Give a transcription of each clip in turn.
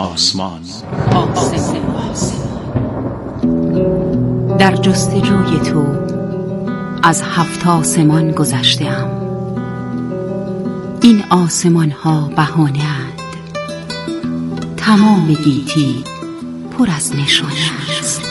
آسمان. در جستجوی تو از 7 آسمان گذشته‌ام. این آسمان ها بهانه اند، تمام گیتی پر از نشانه است.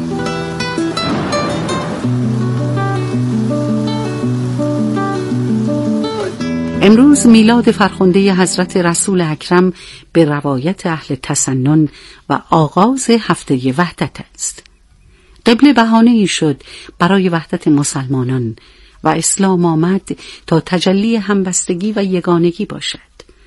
امروز میلاد فرخنده حضرت رسول اکرم به روایت اهل تسنن و آغاز هفته وحدت است. قبله بهانه‌ای شد برای وحدت مسلمانان و اسلام آمد تا تجلی همبستگی و یگانگی باشد.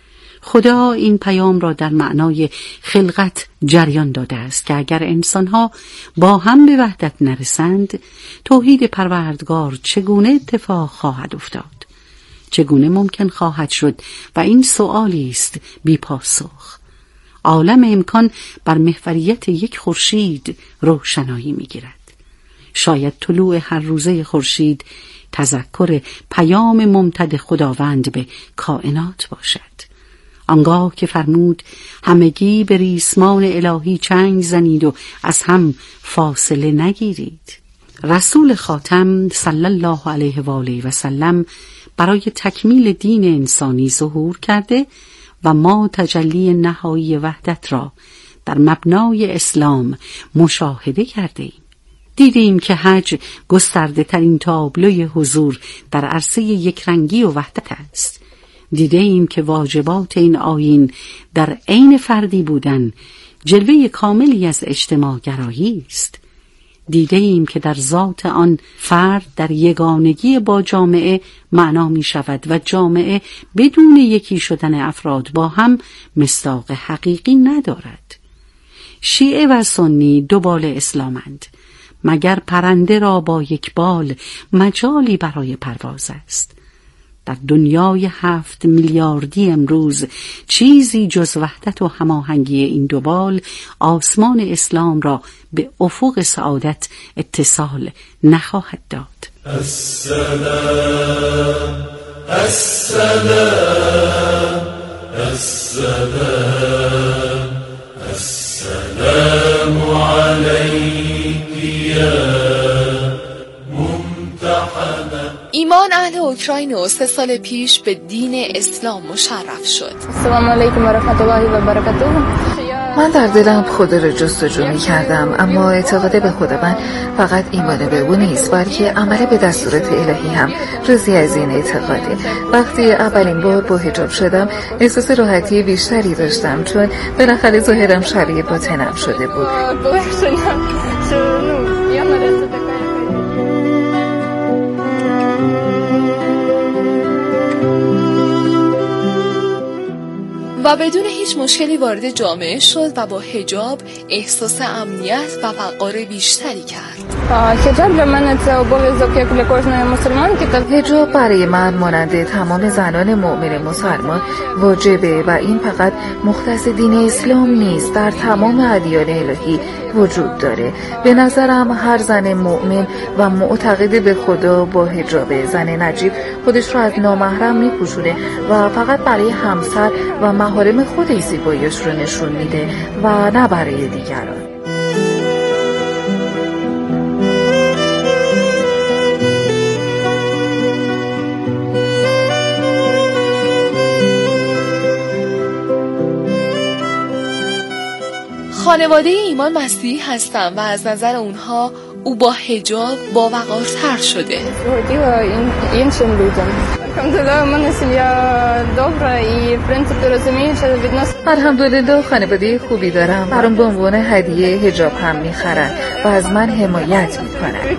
خدا این پیام را در معنای خلقت جریان داده است که اگر انسانها با هم به وحدت نرسند، توحید پروردگار چگونه اتفاق خواهد افتاد؟ چگونه ممکن خواهد شد؟ و این سؤالی است بی پاسخ. عالم امکان بر محوریت یک خورشید روشنایی می‌گیرد. شاید طلوع هر روزه خورشید تذکر پیام ممتد خداوند به کائنات باشد. آنگاه که فرمود همگی به ریسمان الهی چنگ زنید و از هم فاصله نگیرید. رسول خاتم صلی الله علیه و آله و سلم برای تکمیل دین انسانی ظهور کرده و ما تجلی نهایی وحدت را در مبنای اسلام مشاهده کرده ایم. دیدیم که حج گسترده ترین تابلوی حضور در عرصه یکرنگی و وحدت است. دیدیم که واجبات این آیین در عین فردی بودن جلوه کاملی از اجتماع گرایی است. دیدیم که در ذات آن فرد در یگانگی با جامعه معنا می شود و جامعه بدون یکی شدن افراد با هم مصداق حقیقی ندارد. شیعه و سنی دو بال اسلامند، مگر پرنده را با یک بال مجالی برای پرواز است. در دنیای 7 میلیاردی امروز چیزی جز وحدت و هماهنگی این دو بال آسمان اسلام را به افق سعادت اتصال نخواهد داد. السلام السلام السلام السلام علیک یا ایمان اهل اوکراین 3 سال پیش به دین اسلام مشرف شد. السلام علیکم و رحمت الله و برکاته. من در دلم خدا را جستجو می کردم، اما اعتقاد به خداوند فقط ایمان به او نیست، بلکه عمل به دستورات الهی هم جزئی از این اعتقاده. وقتی اولین بار با حجاب شدم احساس راحتی بیشتری داشتم، چون بالاخره ظاهرم شبیه باطنم شده بود. و بدون هیچ مشکلی وارد جامعه شد و با حجاب احساس امنیت و وقار بیشتری کرد. حجاب برای من مانند تمام زنان مؤمن مسلمان واجبه و این فقط مختص دین اسلام نیست، در تمام ادیان الهی وجود داره. به نظرم هر زن مؤمن و معتقد به خدا با حجاب، زن نجیب خودش رو از نامحرم میپوشونه و فقط برای همسر و محارم خودش زیباییش رو نشون میده و نه برای دیگران. خانواده ایمان مسیحی هستند و از نظر اونها او با حجاب با وقارتر شده. الحمدلله خانواده خوبی دارم. برام به عنوان هدیه حجاب هم میخرن و از من حمایت میکنن.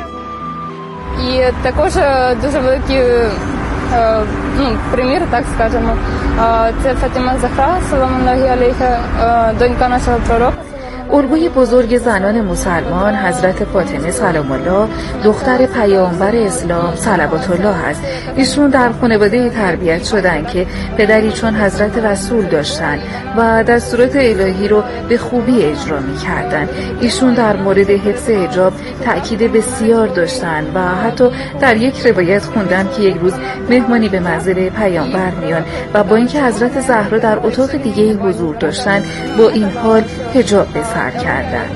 примір, так скажемо, це Фатима Захра, салам Аллахі алейха, донька нашого пророка. الگوی بزرگ زنان مسلمان حضرت فاطمه سلام الله دختر پیامبر اسلام صلوات الله است. ایشون در خانواده تربیت شدن که پدری چون حضرت رسول داشتن و دستورات الهی رو به خوبی اجرا می‌کردن. ایشون در مورد حفظ حجاب تأکید بسیار داشتن و حتی در یک روایت خوندم که یک روز مهمانی به منزل پیامبر میان و با اینکه حضرت زهرا در اتاق دیگه حضور داشتن با این حال حجاب به سر کردن.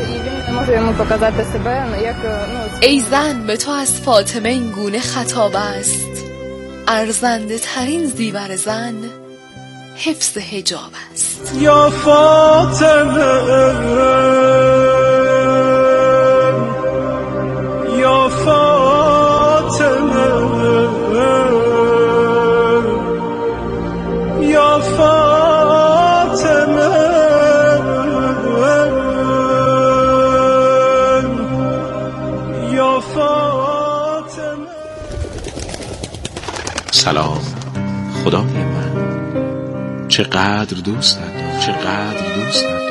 ای زن، به تو از فاطمه این گونه خطاب است. ارزنده ترین زیور زن حفظ حجاب است. یا فاطمه یا فاطمه یا فاطمه یا فاطمه. سلام خدای من، چقدر دوستت دارم، چقدر دوستت دارم.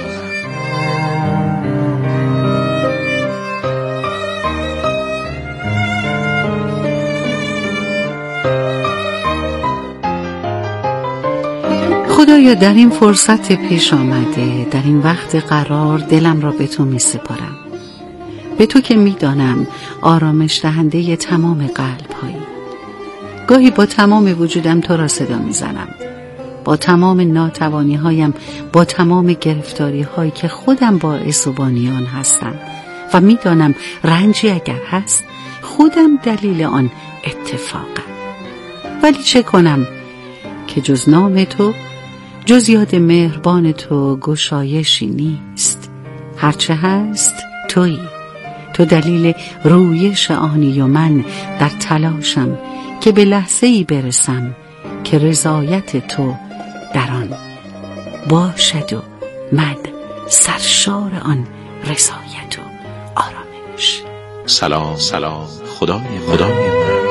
خدایا در این فرصت پیش آمده، در این وقت قرار دلم را به تو می سپارم، به تو که می دانم آرامش دهنده تمام قلب هایی. گاهی با تمام وجودم تو را صدا می زنم، با تمام ناتوانی هایم، با تمام گرفتاری هایی که خودم باعث و بانیان هستم و می دانم رنجی اگر هست خودم دلیل آن اتفاقم. ولی چه کنم که جز نام تو، جز یاد مهربان تو گشایشی نیست. هرچه هست تویی، تو دلیل رویش آنی و من در تلاشم که به لحظه‌ای برسم که رضایت تو در آن باشد و من سرشار آن رضایت و آرامش. سلام سلام خدای من.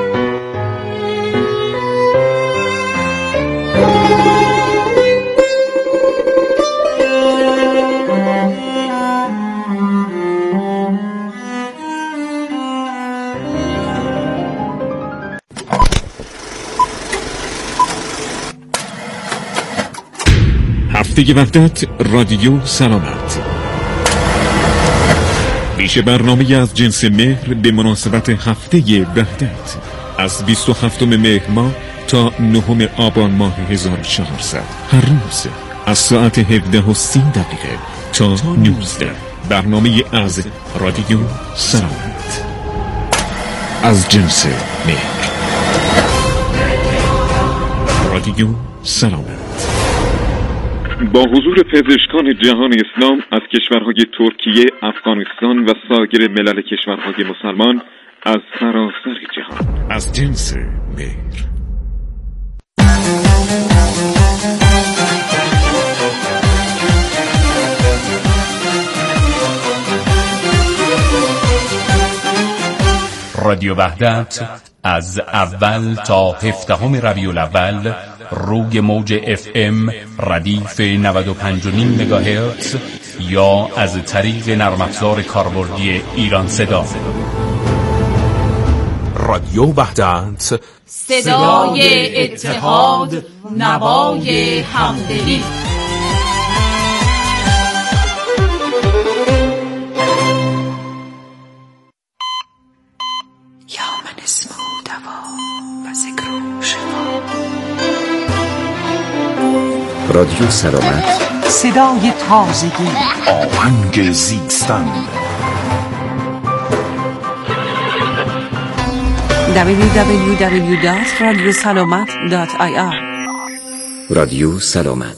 هفته وحدت رادیو سلامت، ویژه برنامه از جنس مهر به مناسبت هفته وحدت از 27 مهر ماه تا 9 آبان ماه 1400 هر روز از ساعت 17:30 تا 19. برنامه از رادیو سلامت از جنس مهر. رادیو سلامت با حضور پزشکان جهان اسلام از کشورهای ترکیه، افغانستان و سایر ملل کشورهای مسلمان از سراسر جهان از جنس مهر. رادیو وحدت از اول تا 17 ربیع الاول روی موج FM ردیف 95.5 مگاهرتز یا از طریق نرم افزار کاربردی ایران صدا. رادیو وحدت، صدای اتحاد، نوای همدلی. یا من اسمه دوا و ذکر شفا. رادیو سلامت، صدای تازگی، آهنگ زیستن. www.radiosalamat.ir. رادیو سلامت.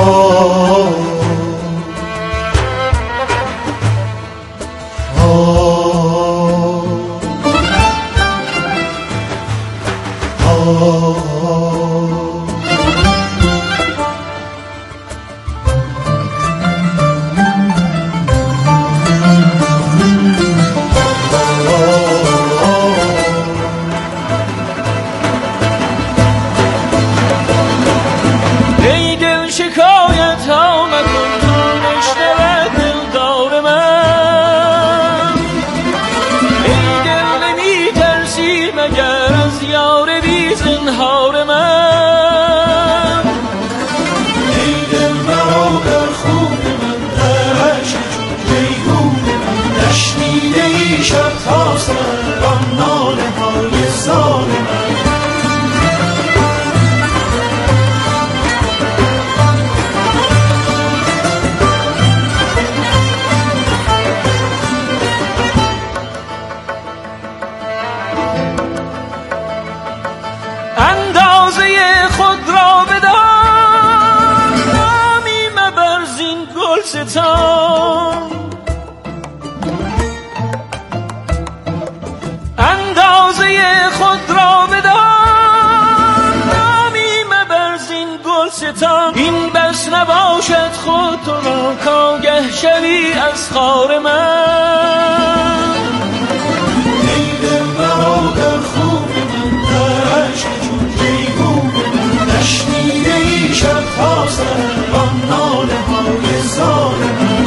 اندازه خود را بدان، نامی مبر زین گلستان. این بس نباشد خود تو را کآگه شوی از خار من. ای دل مرا در خون من اشک چون جیحون من، نشنیده ای شب تا سحر آن ناله های زار من.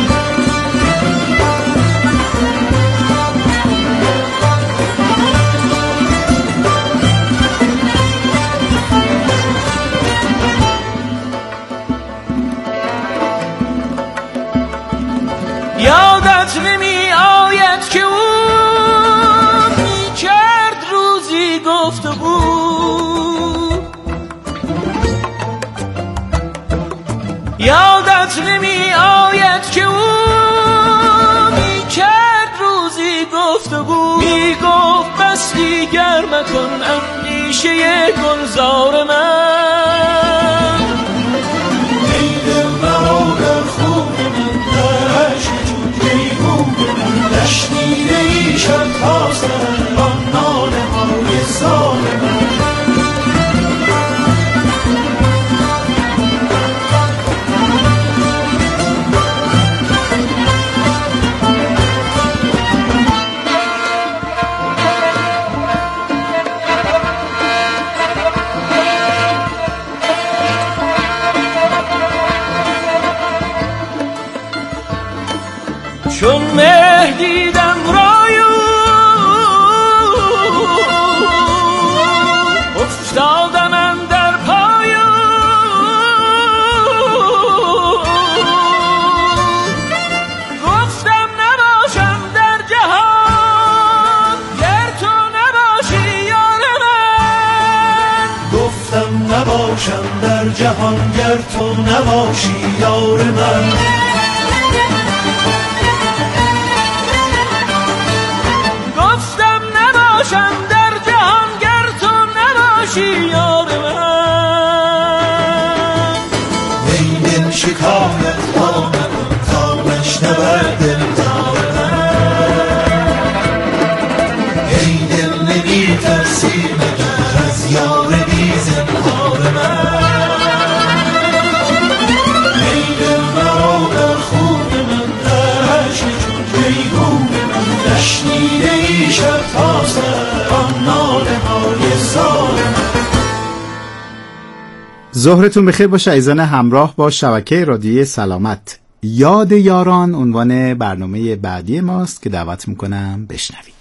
یادت نمی آید که او می کرد روزی گفتگو، یادت نمی آید که او می کرد روزی گفتگو. می گفت بس دیگر مکن اندیشه گلزار من. ای دل مرا در خون من اشک نشنیده ای شب تا سحر آن ناله های زار من. چون مه دیدم رایو افتادم اندر پایو، گفتم نباشم در جهان گر تو نباشی یار من. گفتم نباشم در جهان گر تو نباشی یار من. باشم در جهان گر تو نباشی یار من. ای دل شکایت ها نکن تا نشنود دلدار من. ای دل نمی ترسی مگر از یار بی زنهار من. ای دل مرا در خون من اشک چون جیحون من، نشنیده ای شب تا سحر آن ناله های زار من. ظهرتون بخیر باشه عزیزان همراه با شبکه رادیویی سلامت. یاد یاران عنوان برنامه بعدی ماست که دعوت میکنم بشنوید.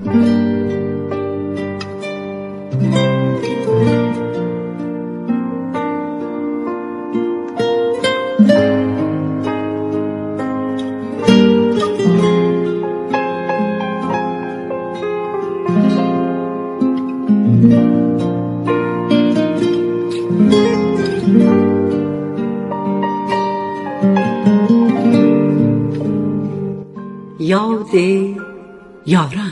یاد یاران.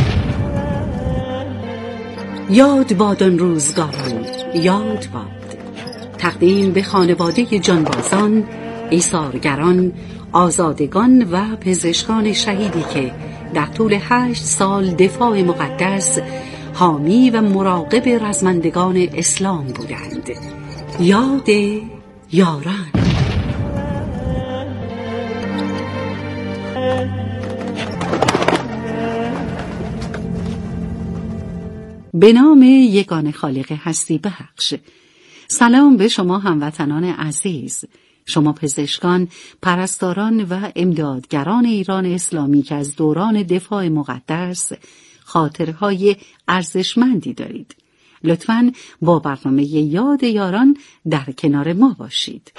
یاد باد آن روزگاران، یاد باد تقدیم به خانواده جانبازان، ایثارگران، آزادگان و پزشکان شهیدی که در طول 8 سال دفاع مقدس حامی و مراقب رزمندگان اسلام بودند. یاد یاران. به نام یگان خالق هستی بخش. سلام به شما هموطنان عزیز، شما پزشکان، پرستاران و امدادگران ایران اسلامی که از دوران دفاع مقدس خاطرهای ارزشمندی دارید. لطفاً با برنامه یاد یاران در کنار ما باشید.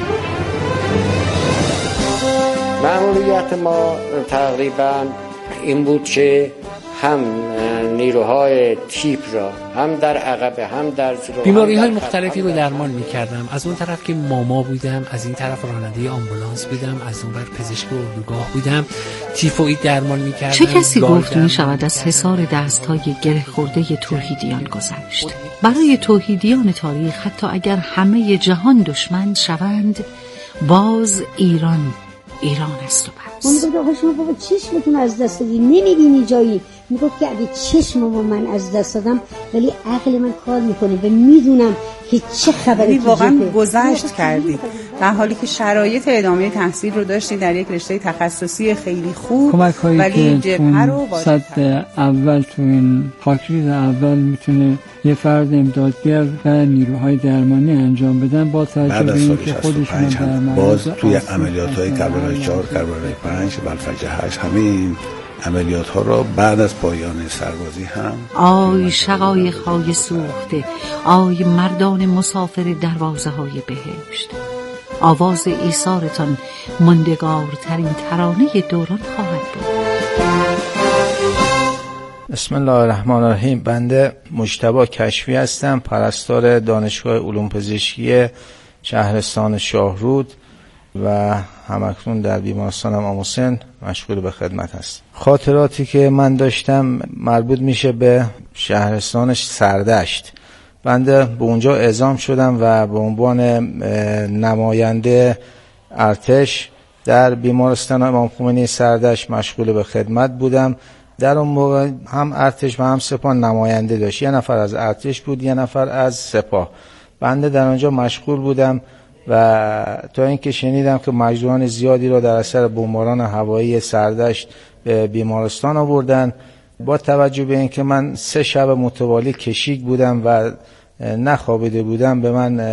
مأموریت ما تقریباً این بود که هم نیروهای تیپ را هم در عقب هم در جلو بیماری‌های مختلفی رو درمان می‌کردم. از اون طرف که ماما بودم، از این طرف راننده آمبولانس بودم، از اون بر پزشک اردوگاه بودم، تیفوئید درمان می‌کردم. چه کسی گفت می‌شود از حصار دست‌های گره خورده توحیدیان گذشت؟ برای توحیدیان تاریخ حتی اگر همه جهان دشمن شوند، باز ایران است و بس. من گفت آقا شما بابا چشمتون از دست دادی، نمیبینی جایی. میگفت که اگه چشممو من از دست دادم ولی عقل من کار میکنه و میدونم که چه خبری واقعا گذشت کردید، در حالی که شرایط ادامه تحصیل رو داشتید در یک رشته تخصصی خیلی خوب، ولی جبهه رو صد اول تو این خاکریز اول میتونه یه فرد امدادگر و نیروهای درمانی انجام بدن با توجه به اینکه خودشون در باز توی عملیات‌های کربلای 4، کربلای 5 و الفجر 8 همین عملیات ها را بعد از پایان سربازی هم آی شقایق‌های سوخته، آی مردان مسافر دروازه های بهشت، آواز ایثارتان ماندگارترین ترانه دوران خواهد بود. بسم الله الرحمن الرحیم. بنده مجتبی کشفی هستم، پرستار دانشگاه علوم پزشکی شهرستان شاهرود و همکنون در بیمارستان امام حسین مشغول به خدمت هست. خاطراتی که من داشتم مربوط میشه به شهرستان سردشت. بنده به اونجا اعزام شدم و به عنوان نماینده ارتش در بیمارستان امام خمینی سردشت مشغول به خدمت بودم. در اون موقع هم ارتش و هم سپاه نماینده داشت، یه نفر از ارتش بود، یه نفر از سپاه. بنده در اونجا مشغول بودم و تا اینکه شنیدم که مجروحان زیادی را در اثر بمباران هوایی سردشت به بیمارستان آوردن. با توجه به اینکه من 3 شب متوالی کشیک بودم و نخوابیده بودم، به من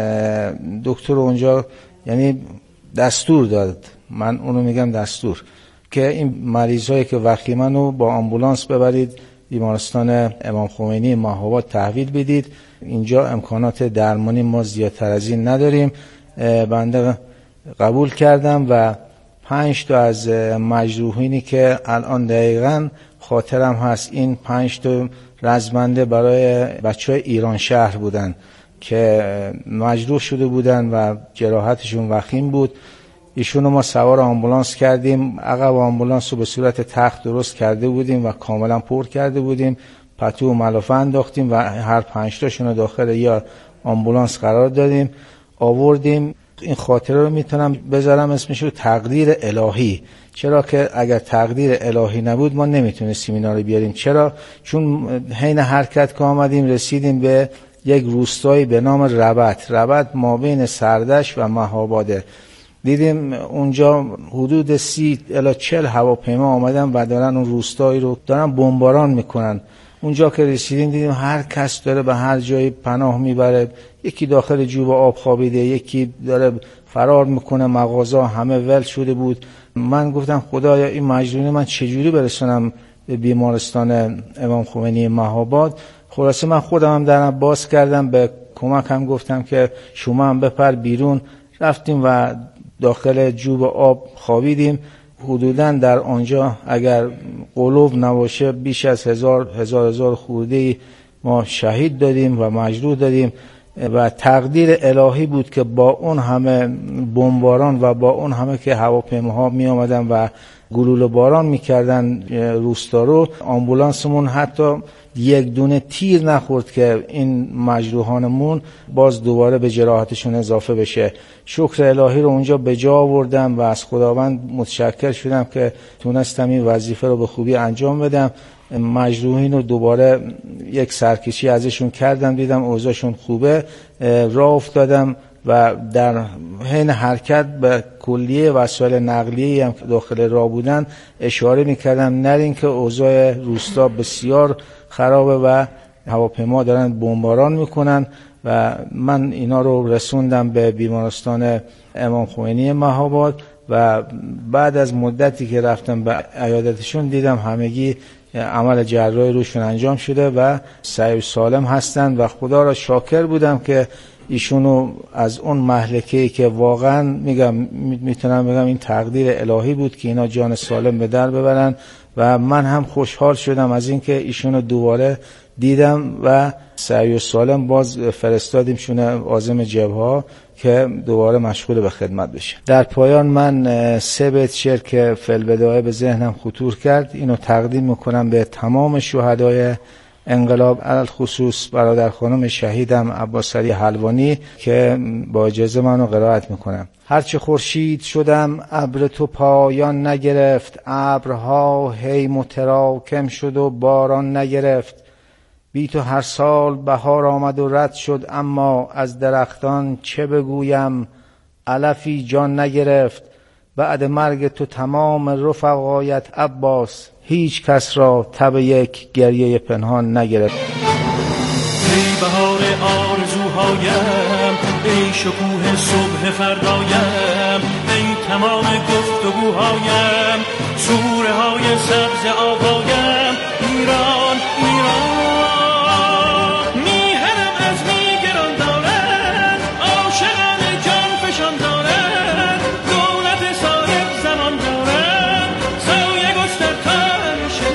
دکتر اونجا یعنی دستور داد، من اونو میگم دستور، که این مریضایی که وخیمن با آمبولانس ببرید بیمارستان امام خمینی ماه‌آباد تحویل بدید، اینجا امکانات درمانی ما زیادتر از این نداریم. بنده قبول کردم و 5 تا از مجروحینی که الان دقیقاً خاطرم هست، این 5 تا رزمنده برای بچهای ایران شهر بودن که مجروح شده بودن و جراحتشون وخیم بود. ایشونو ما سوار آمبولانس کردیم، عقب آمبولانس رو به صورت تخت درست کرده بودیم و کاملا پر کرده بودیم، پتو و ملافه انداختیم و هر 5 تاشون رو داخل یا آمبولانس قرار دادیم، آوردیم. این خاطره رو میتونم بذارم اسمش رو تقدیر الهی. چرا که اگر تقدیر الهی نبود ما نمیتونستیم اینا رو بیاریم. چرا؟ چون حین حرکت که آمدیم رسیدیم به یک روستایی به نام ربط مابین سردشت و مهاباده. دیدیم اونجا حدود 30 الی 40 هواپیما آمدن و دارن اون روستایی رو دارن بمباران میکنن. اونجا که رسیدیم دیدیم هر کس داره به هر جایی پناه میبره، یکی داخل جوب آب خوابیده، یکی داره فرار میکنه، مغازه همه ول شده بود. من گفتم خدایا این مجنون من چجوری برسونم به بیمارستان امام خمینی مهاباد. خلاصه من خودم هم درم باز کردم، به کمک هم گفتم که شما هم بپر بیرون. رفتیم و داخل جوب آب خوابیدیم. حدوداً در آنجا اگر قلوب نباشه بیش از هزار خورده ما شهید دادیم و مجروح دادیم و تقدیر الهی بود که با اون همه بمباران و با اون همه که هواپیماها می آمدن و گلوله باران میکردن روستا رو، آمبولانسمون حتی یک دونه تیر نخورد که این مجروحانمون باز دوباره به جراحتشون اضافه بشه. شکر الهی رو اونجا به جا آوردم و از خداوند متشکر شدم که تونستم این وظیفه رو به خوبی انجام بدم. مجروحین رو دوباره یک سرکشی ازشون کردم، دیدم اوضاعشون خوبه، راه افتادم و در حین حرکت به کلیه وسایل نقلیه‌ای هم داخل راه بودن اشاره می‌کردم نرین که اوضاع روستا بسیار خرابه و هواپیما دارن بمباران میکنن و من اینا رو رسوندم به بیمارستان امام خمینی مهاباد و بعد از مدتی که رفتم به عیادتشون دیدم همگی عمل جراحی روشون انجام شده و صحیح سالم هستند و خدا را شاکر بودم که ایشونو از اون مهلکه‌ای که واقعا میتونم بگم این تقدیر الهی بود که اینا جان سالم به در ببرن و من هم خوشحال شدم از اینکه ایشونو دوباره دیدم و صحیح و سالم باز فرستادیمشون عازم جبهه که دوباره مشغول به خدمت بشه. در پایان من 3 بیت شعر که فی‌البدایه به ذهنم خطور کرد اینو تقدیم میکنم به تمام شهدای انقلاب، علل خصوص برادر خانم شهیدم عباسعلی حلوانی که با اجازه منو قرائت میکنم. هرچه خورشید شدم ابر تو پایان نگرفت، ابرها هی متراکم شد و باران نگرفت. بی تو هر سال بهار آمد و رد شد، اما از درختان چه بگویم علفی جان نگرفت. بعد مرگ تو تمام رفقایت عباس، هیچ کس را تب یک گریه پنهان نگرفت. ای بهار آرزوهایم، ای شکوه صبح فردایم، ای تمام گفتگوهایم، سوره های سبز آوایم. ایران ایران میهنم از میگران دارد، عاشقان جان فشان دارد، دولت صاحب زمان دارد، سایه گستر تا همیشه.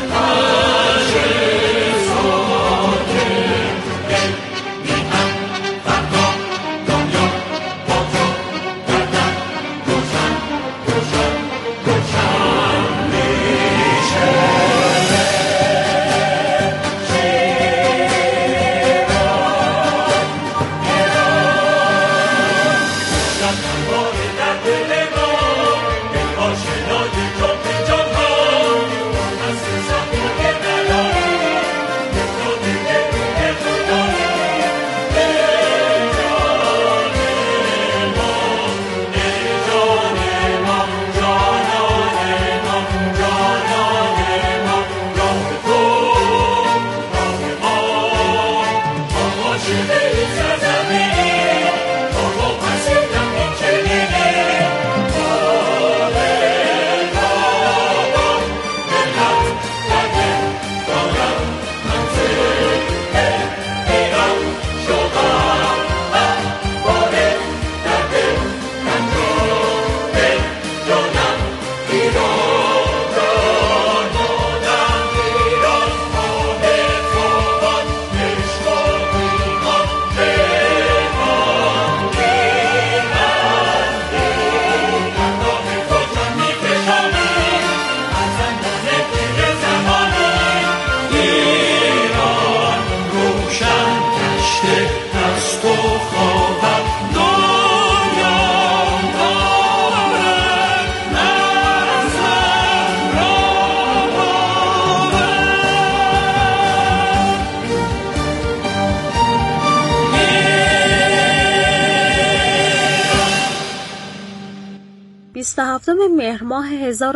مهر ماه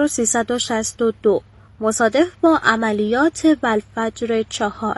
1362 مصادف با عملیات والفجر 4.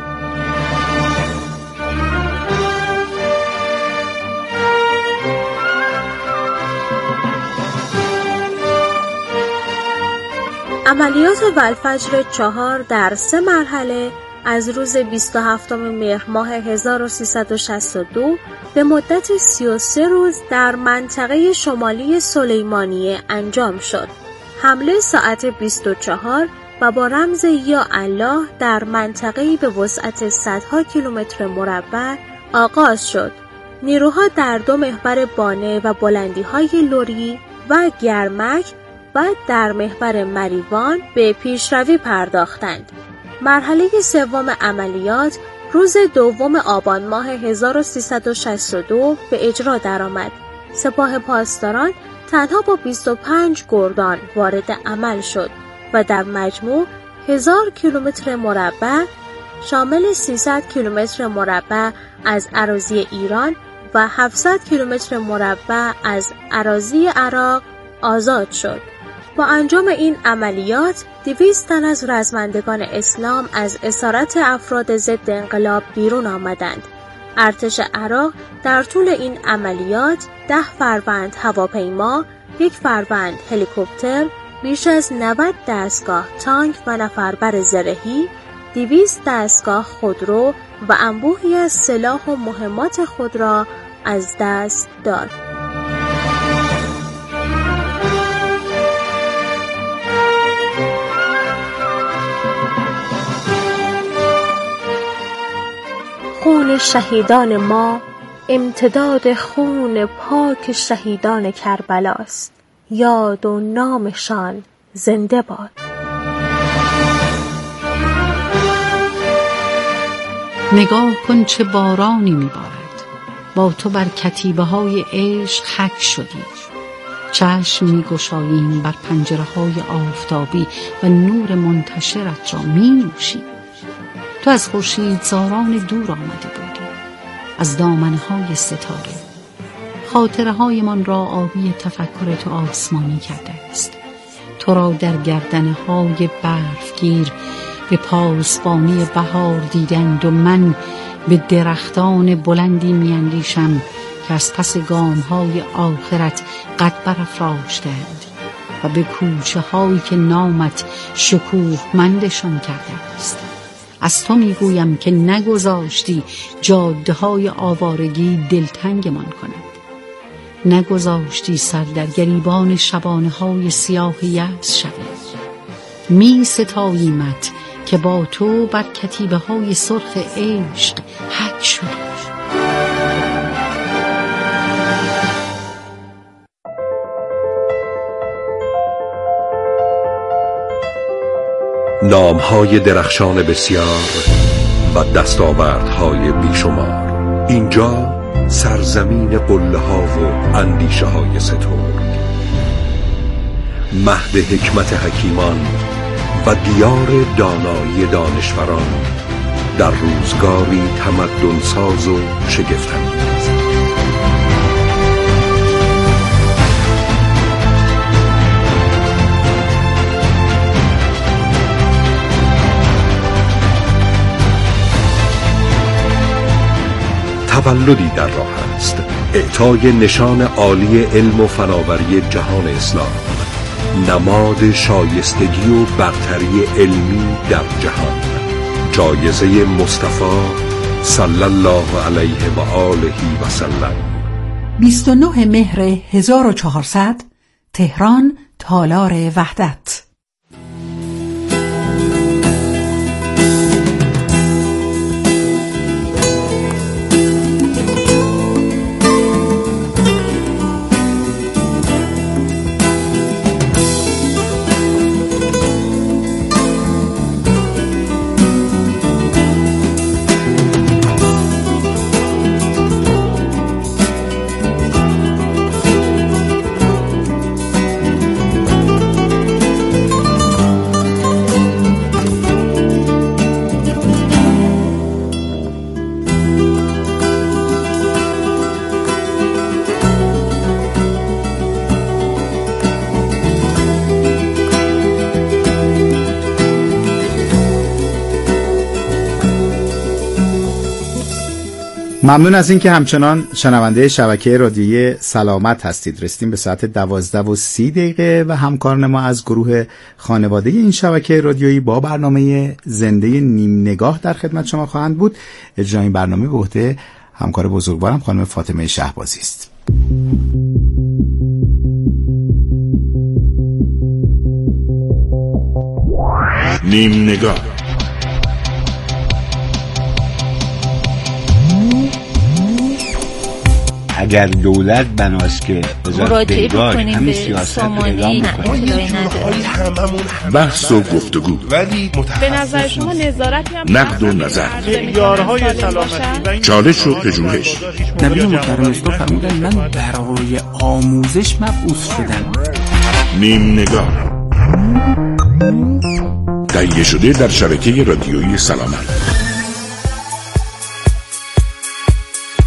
عملیات والفجر 4 در 3 مرحله از روز 27 مهر ماه 1362 به مدت 33 روز در منطقه شمالی سلیمانیه انجام شد. حمله ساعت 24 و با رمز یا الله در منطقه‌ای به وسعت صدها کیلومتر مربع آغاز شد. نیروها در 2 محور بانه و بلندی‌های لوری و گرمک بعد در محور مریوان به پیشروی پرداختند. مرحله سوم عملیات روز 2 آبان ماه 1362 به اجرا درآمد. سپاه پاسداران تنها با 25 گردان وارد عمل شد و در مجموع 1000 کیلومتر مربع شامل 300 کیلومتر مربع از اراضی ایران و 700 کیلومتر مربع از اراضی عراق آزاد شد. با انجام این عملیات 200 تن از رزمندگان اسلام از اسارت افراد ضد انقلاب بیرون آمدند. ارتش عراق در طول این عملیات 10 فروند هواپیما، 1 فروند هلیکوپتر، بیش از 90 دستگاه تانک و نفربر زرهی، 200 دستگاه خودرو و انبوهی از سلاح و مهمات خود را از دست داد. خون شهیدان ما امتداد خون پاک شهیدان کربلاست. یاد و نامشان زنده باد. نگاه کن چه بارانی میبارد، با تو بر کتیبه های عشق حک شدی. چشم میگشاییم بر پنجره های آفتابی و نور منتشرت را مینوشیم. تو از خورشیدزاران دور آمده بودی، از دامنهای ستاره. خاطره های من را آبی تفکر تو آسمانی کرده است. تو را در گردنه های برفگیر به پاسبانی بهار دیدند و من به درختان بلندی میاندیشم که از پس گام های آخرت قد برافراشتند و به کوچه هایی که نامت شکوهمندشان کرده است. از تو میگویم که نگذاشتی جاده های آوارگی دلتنگمان کند، نگذاشتی سر در گریبان شبانه های سیاه یأس شوی. می ستاییمت که با تو بر کتیبه های سرخ عشق حک شدی. نامهای درخشان بسیار و دستاوردهای بیشمار. اینجا سرزمین قله ها و اندیشه های سترگ، مهد حکمت حکیمان و دیار دانایی دانشوران در روزگاری تمدن ساز و شگفت‌انگیز. تولدی در راه است، اعطای نشان عالی علم و فناوری جهان اسلام، نماد شایستگی و برتری علمی در جهان، جایزه مصطفی صلی الله علیه و آله و سلم. 29 مهر 1400 تهران، تالار وحدت. ممنون از اینکه همچنان شنونده شبکه رادیویی سلامت هستید. رسیدیم به ساعت 12:30 و همکاران ما از گروه خانواده این شبکه رادیویی با برنامه زنده نیم نگاه در خدمت شما خواهند بود. اجرای این برنامه به عهده همکار بزرگوارم خانم فاطمه شهبازی است. نیم نگاه. اگر دولت بناست که مراجعه بکنیم به سامانه بحث و گفتگو، ولی به نظر شما نظارتی هم نقد و نظر، معیارهای سلامتی، چالش و پژوهش. نبی محترم اسلام فرمودن من برای آموزش مبعوث شدم. نیم نگاه تهیه شده در شبکه رادیویی سلامت.